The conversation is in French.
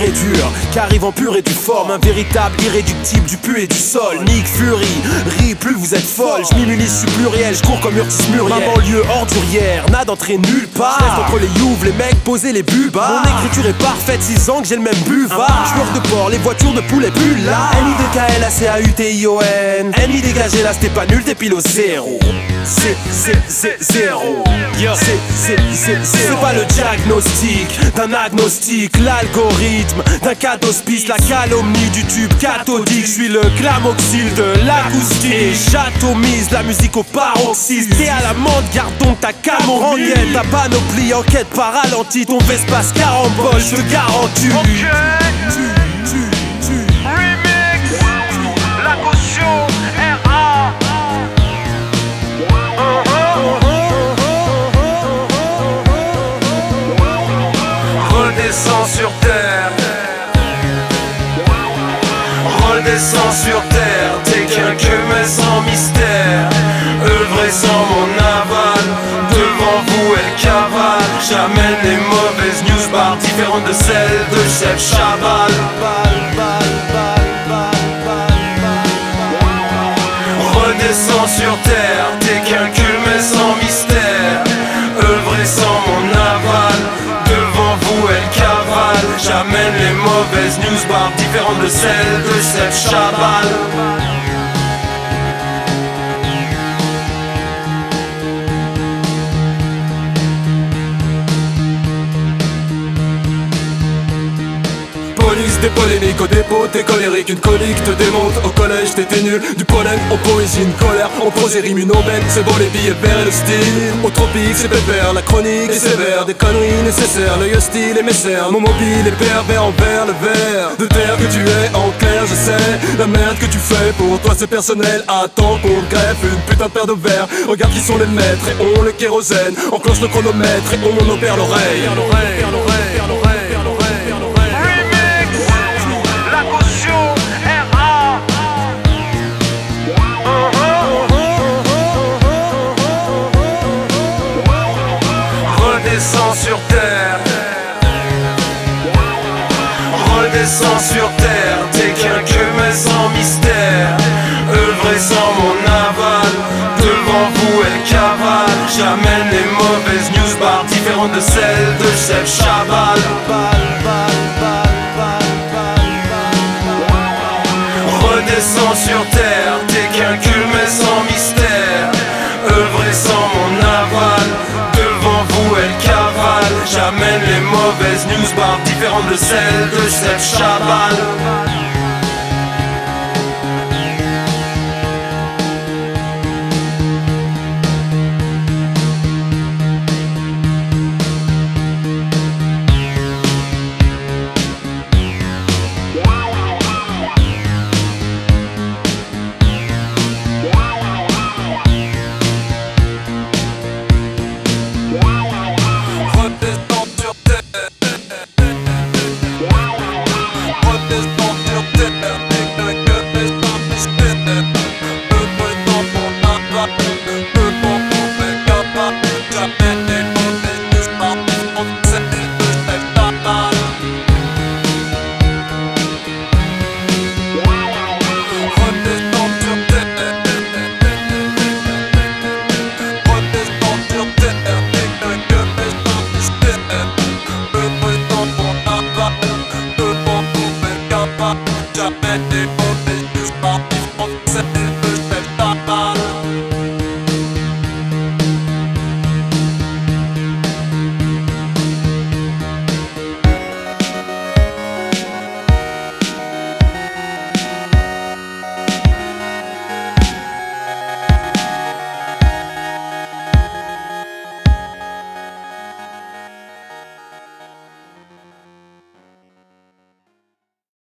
et dur, qu'arrive en pure et due forme, un véritable irréductible du pu et du sol. Nick Fury, rit plus vous êtes folle, je m'immunise, je suis pluriel, je cours comme Urtis Muriel. Ma banlieue ordurière, n'a d'entrée nulle part. Je reste entre les youves, les mecs posés, les bubas. Mon écriture est parfaite, 6 ans que j'ai le même buvard. Joueur de port, les voitures de poulet plus là. N-I-D-K-L-A-C-A-U-T-I-O-N. Ennemi dégagé là, c'était pas nul, t'es pile au zéro. C'est zéro. C'est pas le diagnostic d'un agnostique, l'algorithme d'un cadospice, la calomnie du tube cathodique. Je suis le clamoxyle de l'acoustique et j'atomise la musique au paroxysme. T'es à l'amende, garde donc ta camorante. Ta panoplie en quête par ralenti, ton Vespas carambole, je te garantis. Remix, la caution, R.A. Redescends sur terre. Redescends sur terre. T'es qu'un que mais sans mystère. Œuvrez sans mon aval. Devant vous elle cavale. J'amène les mauvaises news bar différentes de celles de Chef Chabal. Redescends sur terre. T'es qu'un cul mais sans mystère. Œuvrez sans mon aval. Devant vous elle cavale. J'amène les mauvaises news bar différentes de celles de Chef Chabal. Des polémiques au dépôt, t'es colérique, une colique te démonte. Au collège t'étais nul, du pollen en poésie, une colère en prose et rime, une aubaine. C'est bon les billets verts et le style. Au tropique c'est pépère, la chronique est sévère. Des conneries nécessaires, l'œil hostile et messer. Mon mobile est pervers envers le verre de terre que tu es, en clair je sais. La merde que tu fais, pour toi c'est personnel. Attends qu'on te greffe une putain de paire de verres. Regarde qui sont les maîtres et on le kérosène. Enclenche le chronomètre et on opère l'oreille. Redescends sur terre. Redescends sur terre. T'es qu'un que mais sans mystère. Œuvrez sans mon aval. Devant vous elle cavale. J'amène les mauvaises news bar différentes de celles de Chef Chabal. Redescends sur terre. T'es qu'un cul mais sans mystère. Œuvrez sans mon aval. Devant vous elle cavale. J'amène les mauvaises news bar différentes de celles de Chef Chabal.